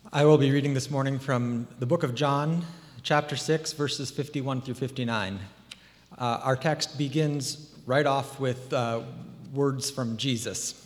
I will be reading this morning from the book of John, chapter 6, verses 51 through 59. Our text begins right off with words from Jesus.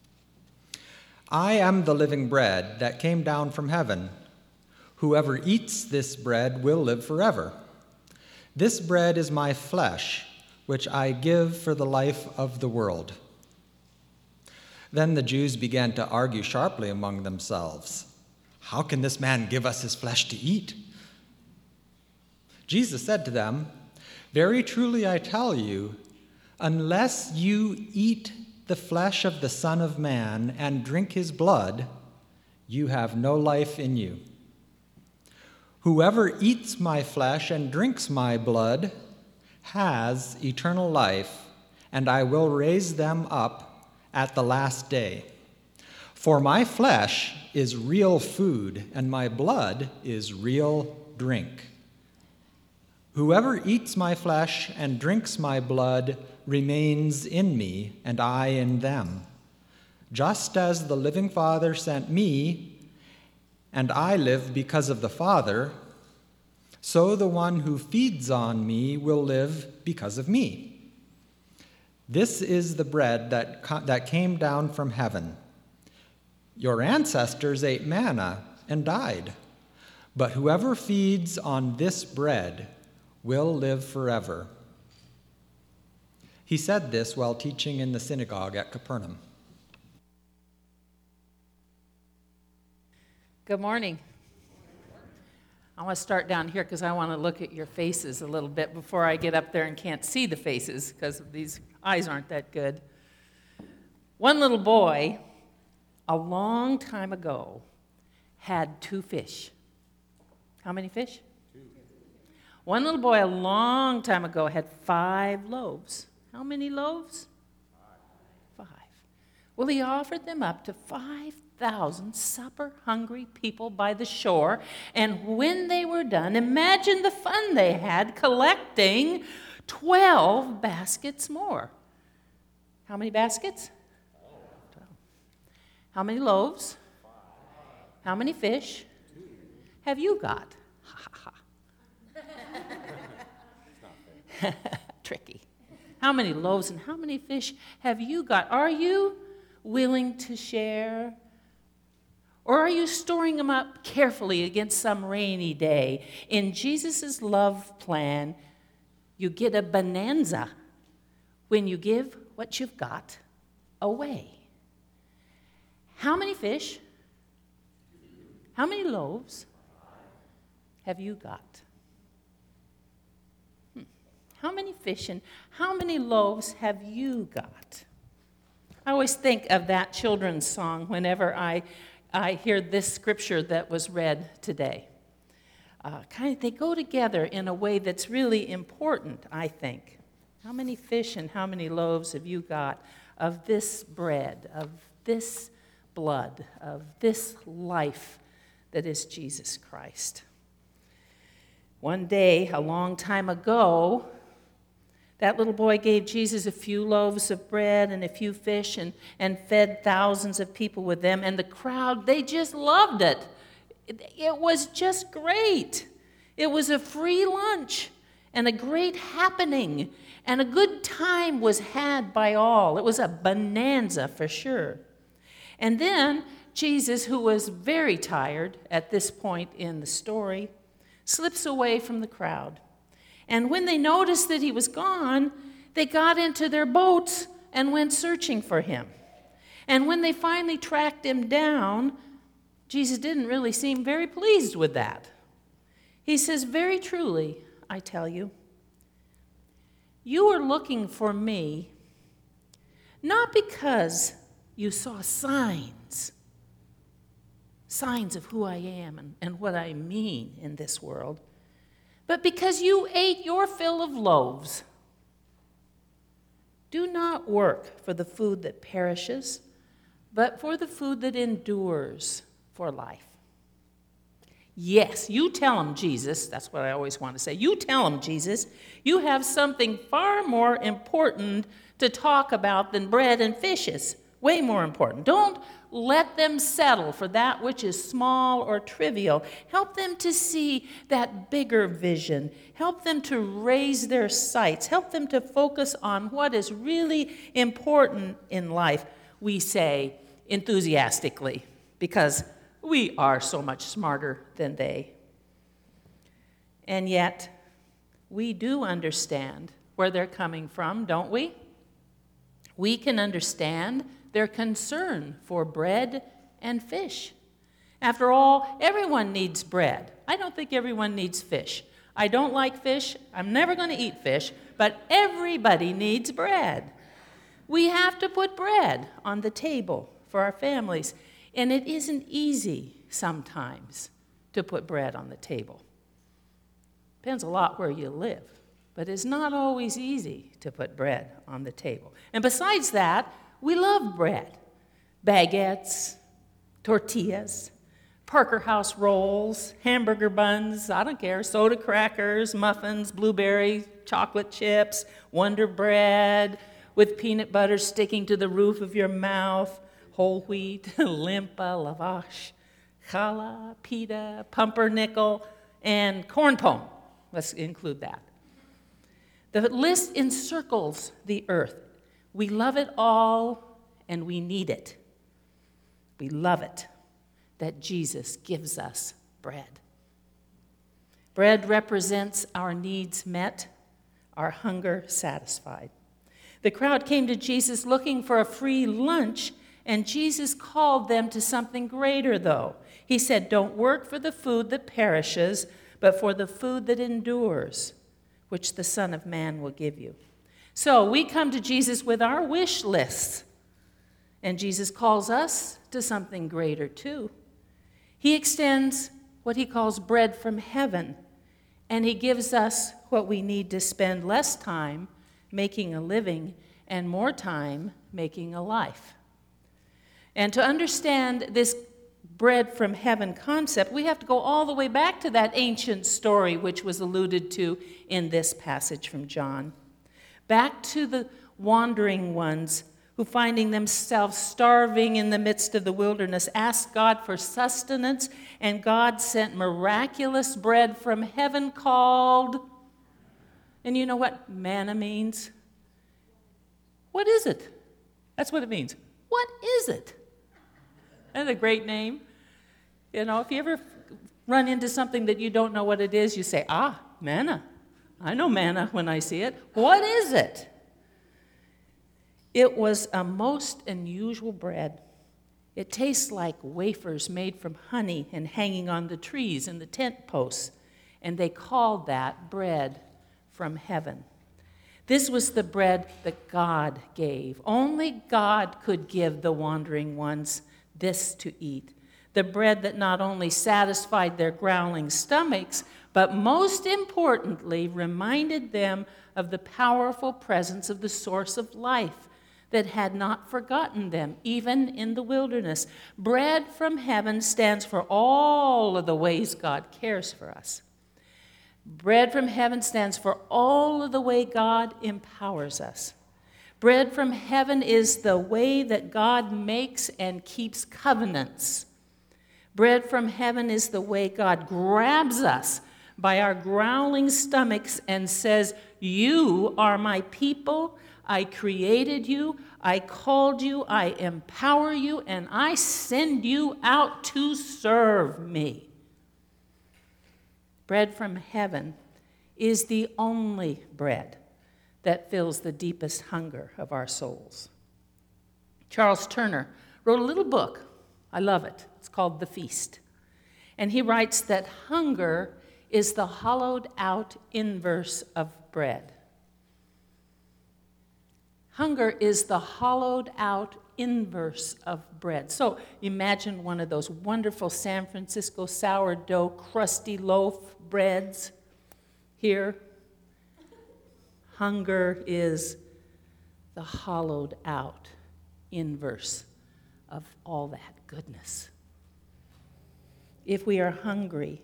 I am the living bread that came down from heaven. Whoever eats this bread will live forever. This bread is my flesh, which I give for the life of the world. Then the Jews began to argue sharply among themselves. How can this man give us his flesh to eat? Jesus said to them, Very truly I tell you, unless you eat the flesh of the Son of Man and drink his blood, you have no life in you. Whoever eats my flesh and drinks my blood has eternal life, and I will raise them up at the last day. For my flesh is real food, and my blood is real drink. Whoever eats my flesh and drinks my blood remains in me, and I in them. Just as the living Father sent me, and I live because of the Father, so the one who feeds on me will live because of me. This is the bread that came down from heaven. Your ancestors ate manna and died, but whoever feeds on this bread will live forever. He said this while teaching in the synagogue at Capernaum. Good morning. I want to start down here because I want to look at your faces a little bit before I get up there and can't see the faces because these eyes aren't that good. One little boy, a long time ago, had 2 fish. How many fish? 2. One little boy a long time ago had 5 loaves. How many loaves? 5. Well, he offered them up to 5,000 supper-hungry people by the shore, and when they were done, imagine the fun they had collecting 12 baskets more. How many baskets? How many loaves? 5. How many fish 2. have you got? Ha ha ha. Tricky. How many loaves and how many fish have you got? Are you willing to share? Or are you storing them up carefully against some rainy day? In Jesus' love plan, you get a bonanza when you give what you've got away. How many fish? How many loaves have you got? How many fish and how many loaves have you got? I always think of that children's song whenever I hear this scripture that was read today. They go together in a way that's really important, I think. How many fish and how many loaves have you got of this bread, of this blood, of this life that is Jesus Christ? One day, a long time ago, that little boy gave Jesus a few loaves of bread and a few fish and fed thousands of people with them. And the crowd, they just loved it. It was just great. It was a free lunch and a great happening. And a good time was had by all. It was a bonanza for sure. And then Jesus, who was very tired at this point in the story, slips away from the crowd. And when they noticed that he was gone, they got into their boats and went searching for him. And when they finally tracked him down, Jesus didn't really seem very pleased with that. He says, Very truly, I tell you, you are looking for me not because you saw signs of who I am and what I mean in this world, but because you ate your fill of loaves. Do not work for the food that perishes, but for the food that endures for life. Yes, you tell them, Jesus, that's what I always want to say. You tell them, Jesus, you have something far more important to talk about than bread and fishes. way more important. Don't let them settle for that which is small or trivial. Help them to see that bigger vision. Help them to raise their sights. Help them to focus on what is really important in life, we say enthusiastically, because we are so much smarter than they. And yet, we do understand where they're coming from, don't we? We can understand their concern for bread and fish. After all, everyone needs bread. I don't think everyone needs fish. I don't like fish. I'm never going to eat fish, but everybody needs bread. We have to put bread on the table for our families, and it isn't easy sometimes to put bread on the table. Depends a lot where you live, but it's not always easy to put bread on the table. And besides that, we love bread. Baguettes, tortillas, Parker House rolls, hamburger buns, I don't care, soda crackers, muffins, blueberry, chocolate chips, Wonder Bread with peanut butter sticking to the roof of your mouth, whole wheat, limpa, lavash, challah, pita, pumpernickel, and corn pone. Let's include that. The list encircles the earth. We love it all, and we need it. We love it that Jesus gives us bread. Bread represents our needs met, our hunger satisfied. The crowd came to Jesus looking for a free lunch, and Jesus called them to something greater, though. He said, "Don't work for the food that perishes, but for the food that endures, which the Son of Man will give you." So we come to Jesus with our wish lists, and Jesus calls us to something greater too. He extends what he calls bread from heaven, and he gives us what we need to spend less time making a living and more time making a life. And to understand this bread from heaven concept, we have to go all the way back to that ancient story which was alluded to in this passage from John. Back to the wandering ones who, finding themselves starving in the midst of the wilderness, asked God for sustenance, and God sent miraculous bread from heaven called, and you know what manna means? What is it? That's what it means. What is it? That's a great name. You know, if you ever run into something that you don't know what it is, you say, manna. I know manna when I see it. What is it? It was a most unusual bread. It tastes like wafers made from honey and hanging on the trees and the tent posts, and they called that bread from heaven. This was the bread that God gave. Only God could give the wandering ones this to eat. The bread that not only satisfied their growling stomachs, but most importantly, reminded them of the powerful presence of the source of life that had not forgotten them, even in the wilderness. Bread from heaven stands for all of the ways God cares for us. Bread from heaven stands for all of the way God empowers us. Bread from heaven is the way that God makes and keeps covenants. Bread from heaven is the way God grabs us by our growling stomachs and says, "You are my people. I created you. I called you. I empower you. And I send you out to serve me." Bread from heaven is the only bread that fills the deepest hunger of our souls. Charles Turner wrote a little book. I love it. It's called The Feast. And he writes that hunger is the hollowed out inverse of bread. Hunger is the hollowed out inverse of bread. So imagine one of those wonderful San Francisco sourdough crusty loaf breads. Here, hunger is the hollowed out inverse of all that goodness. If we are hungry,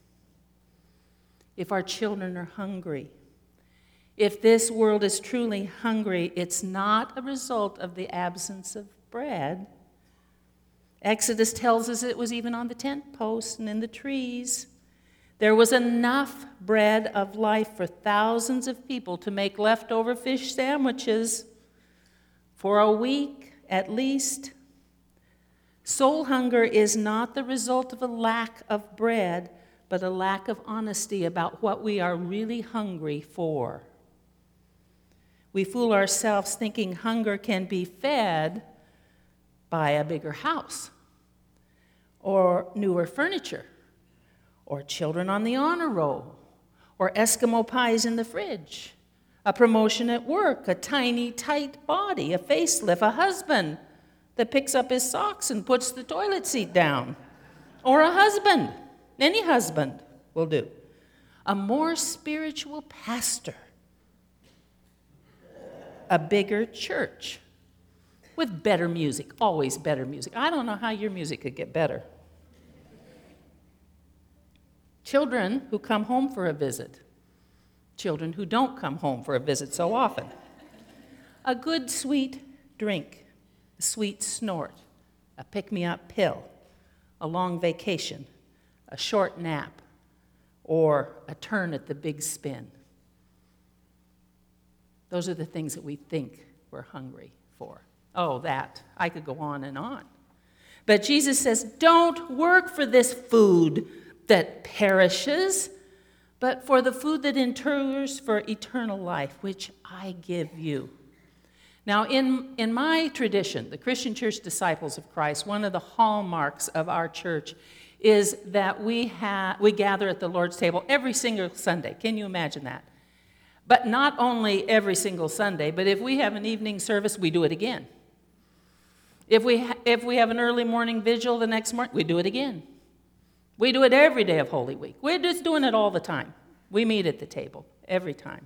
if our children are hungry, if this world is truly hungry, it's not a result of the absence of bread. Exodus tells us it was even on the tent posts and in the trees. There was enough bread of life for thousands of people to make leftover fish sandwiches for a week at least. Soul hunger is not the result of a lack of bread, but a lack of honesty about what we are really hungry for. We fool ourselves thinking hunger can be fed by a bigger house, or newer furniture, or children on the honor roll, or Eskimo pies in the fridge, a promotion at work, a tiny, tight body, a facelift, a husband that picks up his socks and puts the toilet seat down, or a husband, any husband will do, a more spiritual pastor, a bigger church with better music, always better music. I don't know how your music could get better. Children who come home for a visit. Children who don't come home for a visit so often. A good sweet drink, a sweet snort, a pick-me-up pill, a long vacation, a short nap, or a turn at the big spin. Those are the things that we think we're hungry for. Oh, that. I could go on and on. But Jesus says, don't work for this food that perishes, but for the food that endures for eternal life, which I give you. Now, in my tradition, the Christian Church Disciples of Christ, one of the hallmarks of our church is that we gather at the Lord's table every single Sunday. Can you imagine that? But not only every single Sunday, but if we have an evening service, we do it again. If we have an early morning vigil the next morning, we do it again. We do it every day of Holy Week. We're just doing it all the time. We meet at the table every time.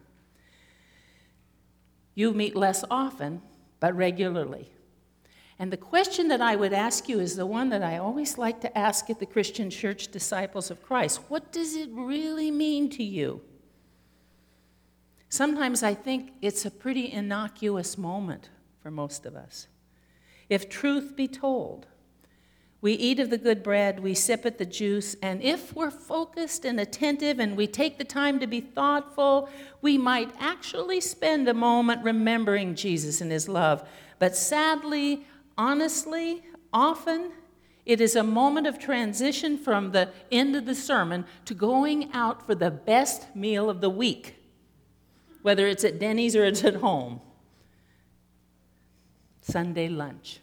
You meet less often, but regularly. And the question that I would ask you is the one that I always like to ask at the Christian Church Disciples of Christ. What does it really mean to you? Sometimes I think it's a pretty innocuous moment for most of us. If truth be told, we eat of the good bread, we sip at the juice, and if we're focused and attentive and we take the time to be thoughtful, we might actually spend a moment remembering Jesus and his love. But sadly, honestly, often it is a moment of transition from the end of the sermon to going out for the best meal of the week, whether it's at Denny's or it's at home. Sunday lunch.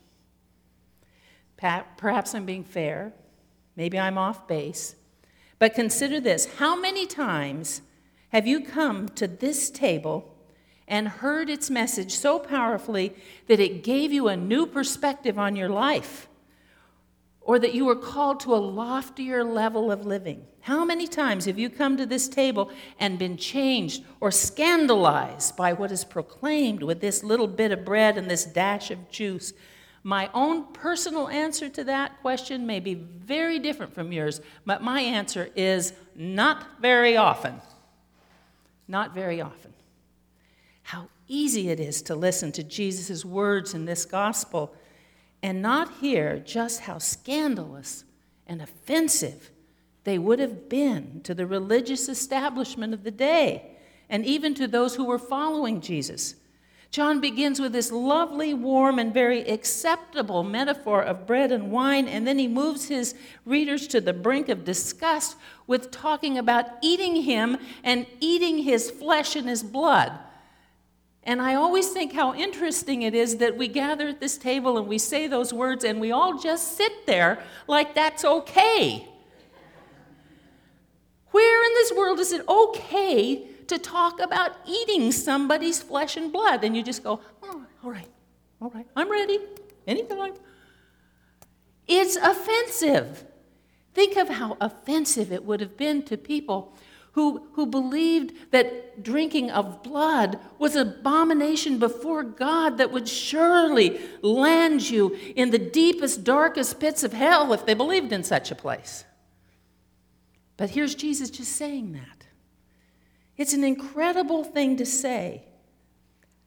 Perhaps I'm being fair. Maybe I'm off base. But consider this. How many times have you come to this table and heard its message so powerfully that it gave you a new perspective on your life? Or that you were called to a loftier level of living? How many times have you come to this table and been changed or scandalized by what is proclaimed with this little bit of bread and this dash of juice? My own personal answer to that question may be very different from yours, but my answer is not very often. Not very often. How easy it is to listen to Jesus' words in this gospel and not hear just how scandalous and offensive they would have been to the religious establishment of the day and even to those who were following Jesus. John begins with this lovely, warm, and very acceptable metaphor of bread and wine, and then he moves his readers to the brink of disgust with talking about eating him and eating his flesh and his blood. And I always think how interesting it is that we gather at this table and we say those words and we all just sit there like that's okay. Where in this world is it okay to talk about eating somebody's flesh and blood? And you just go, oh, all right, I'm ready, anytime. It's offensive. Think of how offensive it would have been to people who believed that drinking of blood was an abomination before God that would surely land you in the deepest, darkest pits of hell if they believed in such a place. But here's Jesus just saying that. It's an incredible thing to say.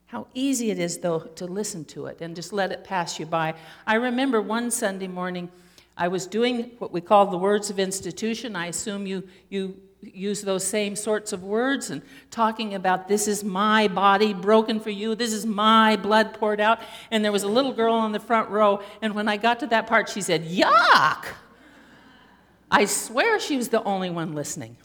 How easy it is, though, to listen to it and just let it pass you by. I remember one Sunday morning, I was doing what we call the words of institution. I assume you use those same sorts of words, and talking about, this is my body broken for you, this is my blood poured out. And there was a little girl on the front row, and when I got to that part, she said, yuck! I swear she was the only one listening.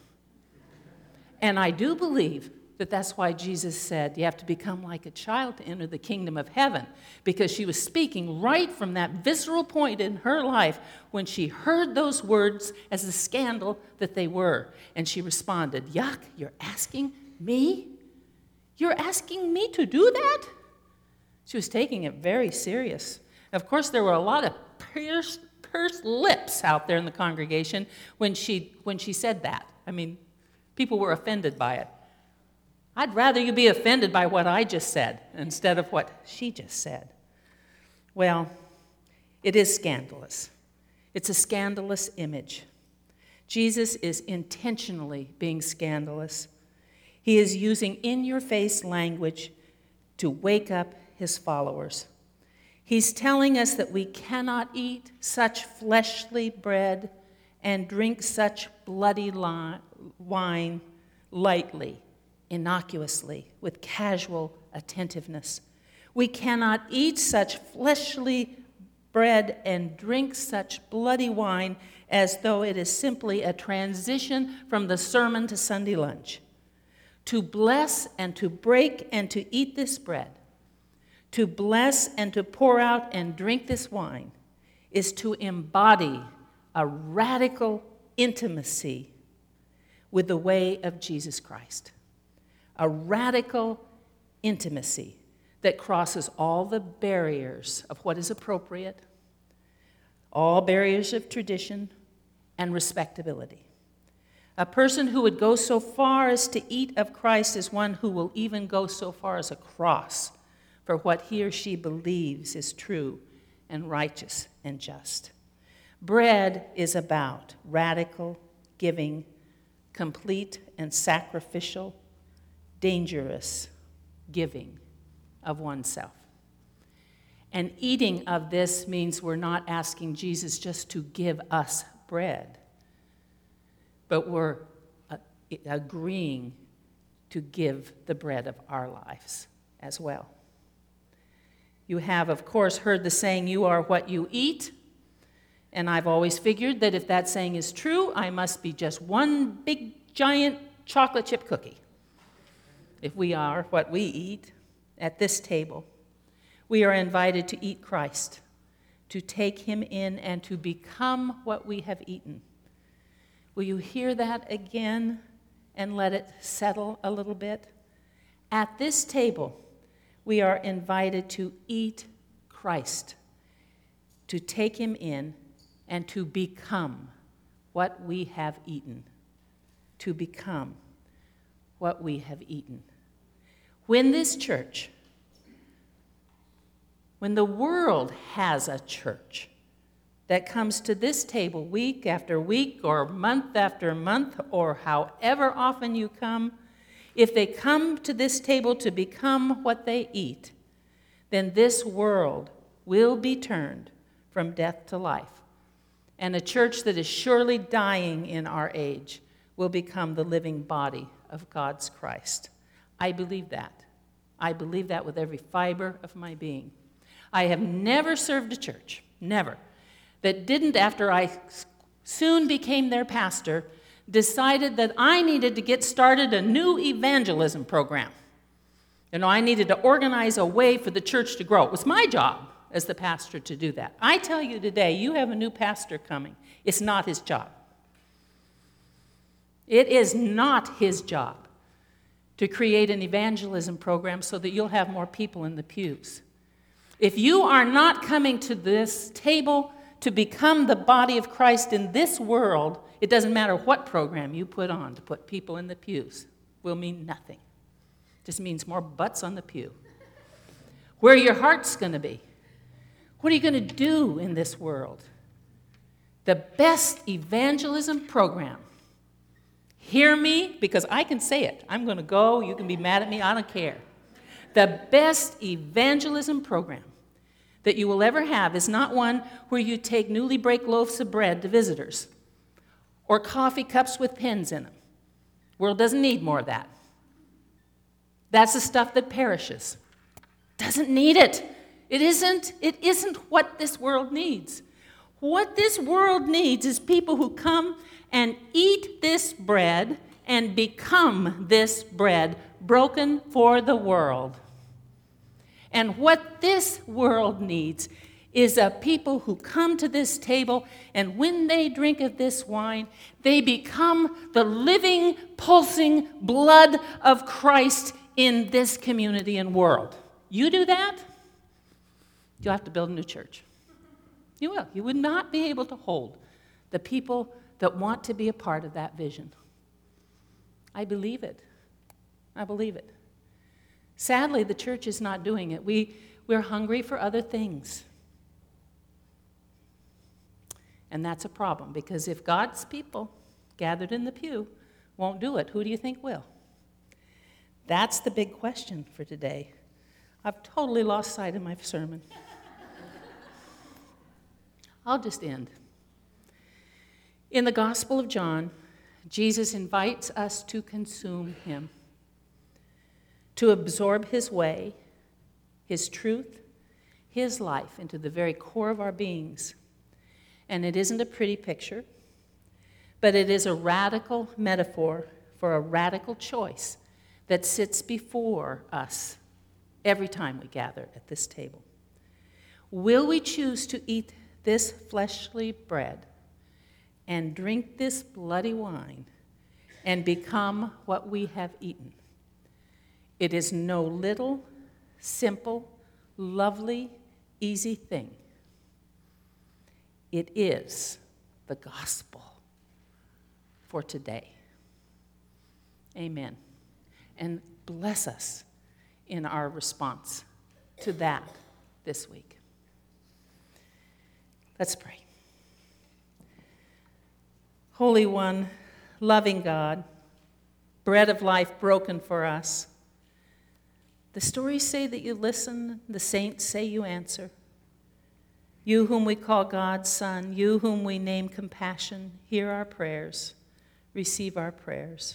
And I do believe that that's why Jesus said you have to become like a child to enter the kingdom of heaven, because she was speaking right from that visceral point in her life when she heard those words as a scandal that they were. And she responded, yuck, you're asking me? You're asking me to do that? She was taking it very serious. Of course, there were a lot of pursed lips out there in the congregation when she said that. I mean, people were offended by it. I'd rather you be offended by what I just said instead of what she just said. Well, it is scandalous. It's a scandalous image. Jesus is intentionally being scandalous. He is using in-your-face language to wake up his followers. He's telling us that we cannot eat such fleshly bread and drink such bloody wine lightly, innocuously, with casual attentiveness. We cannot eat such fleshly bread and drink such bloody wine as though it is simply a transition from the sermon to Sunday lunch. To bless and to break and to eat this bread, to bless and to pour out and drink this wine, is to embody a radical intimacy with the way of Jesus Christ. A radical intimacy that crosses all the barriers of what is appropriate, all barriers of tradition and respectability. A person who would go so far as to eat of Christ is one who will even go so far as a cross for what he or she believes is true and righteous and just. Bread is about radical giving, complete and sacrificial, dangerous giving of oneself. And eating of this means we're not asking Jesus just to give us bread, but we're agreeing to give the bread of our lives as well. You have, of course, heard the saying, you are what you eat. And I've always figured that if that saying is true, I must be just one big, giant chocolate chip cookie. If we are what we eat at this table, we are invited to eat Christ, to take him in and to become what we have eaten. Will you hear that again and let it settle a little bit? At this table, we are invited to eat Christ, to take him in and to become what we have eaten. To become what we have eaten. When this church, when the world has a church that comes to this table week after week or month after month or however often you come, if they come to this table to become what they eat, then this world will be turned from death to life. And a church that is surely dying in our age will become the living body of God's Christ. I believe that. I believe that with every fiber of my being. I have never served a church, never, that didn't, after I soon became their pastor, decided that I needed to get started a new evangelism program. I needed to organize a way for the church to grow. It was my job as the pastor to do that. I tell you today, you have a new pastor coming. It's not his job. It is not his job to create an evangelism program so that you'll have more people in the pews. If you are not coming to this table to become the body of Christ in this world, it doesn't matter what program you put on to put people in the pews. Will mean nothing. It just means more butts on the pew. Where your heart's going to be. What are you going to do in this world? The best evangelism program. Hear me, because I can say it. I'm going to go. You can be mad at me. I don't care. The best evangelism program that you will ever have is not one where you take newly baked loaves of bread to visitors or coffee cups with pens in them. The world doesn't need more of that. That's the stuff that perishes. Doesn't need it. It isn't what this world needs. What this world needs is people who come and eat this bread and become this bread, broken for the world. And what this world needs is a people who come to this table, and when they drink of this wine, they become the living, pulsing blood of Christ in this community and world. You do that, you'll have to build a new church. You will. You would not be able to hold the people that want to be a part of that vision. I believe it. I believe it. Sadly, the church is not doing it. We're hungry for other things. And that's a problem, because if God's people gathered in the pew won't do it, who do you think will? That's the big question for today. I've totally lost sight of my sermon. I'll just end. In the Gospel of John, Jesus invites us to consume him, to absorb his way, his truth, his life into the very core of our beings. And it isn't a pretty picture, but it is a radical metaphor for a radical choice that sits before us every time we gather at this table. Will we choose to eat this fleshly bread and drink this bloody wine and become what we have eaten? It is no little, simple, lovely, easy thing. It is the gospel for today. Amen. And bless us in our response to that this week. Let's pray. Holy One, loving God, bread of life broken for us. The stories say that you listen, the saints say you answer. You whom we call God's Son, you whom we name compassion, hear our prayers, receive our prayers.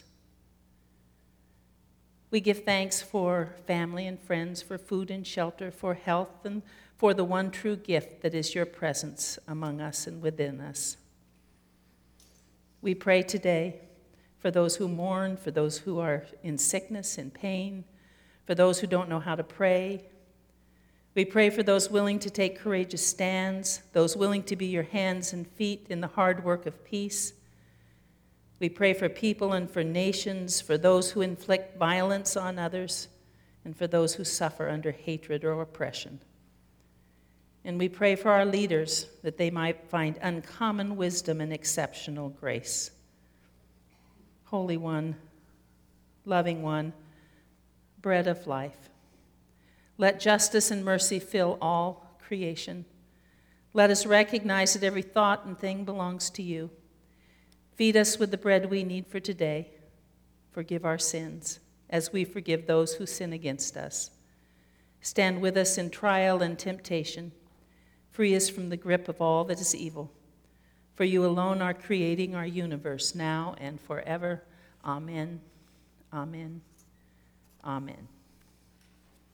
We give thanks for family and friends, for food and shelter, for health, and for the one true gift that is your presence among us and within us. We pray today for those who mourn, for those who are in sickness and pain, for those who don't know how to pray. We pray for those willing to take courageous stands, those willing to be your hands and feet in the hard work of peace. We pray for people and for nations, for those who inflict violence on others, and for those who suffer under hatred or oppression. And we pray for our leaders, that they might find uncommon wisdom and exceptional grace. Holy One, loving One, bread of life, let justice and mercy fill all creation. Let us recognize that every thought and thing belongs to you. Feed us with the bread we need for today. Forgive our sins, as we forgive those who sin against us. Stand with us in trial and temptation. Free us from the grip of all that is evil. For you alone are creating our universe now and forever. Amen. Amen. Amen.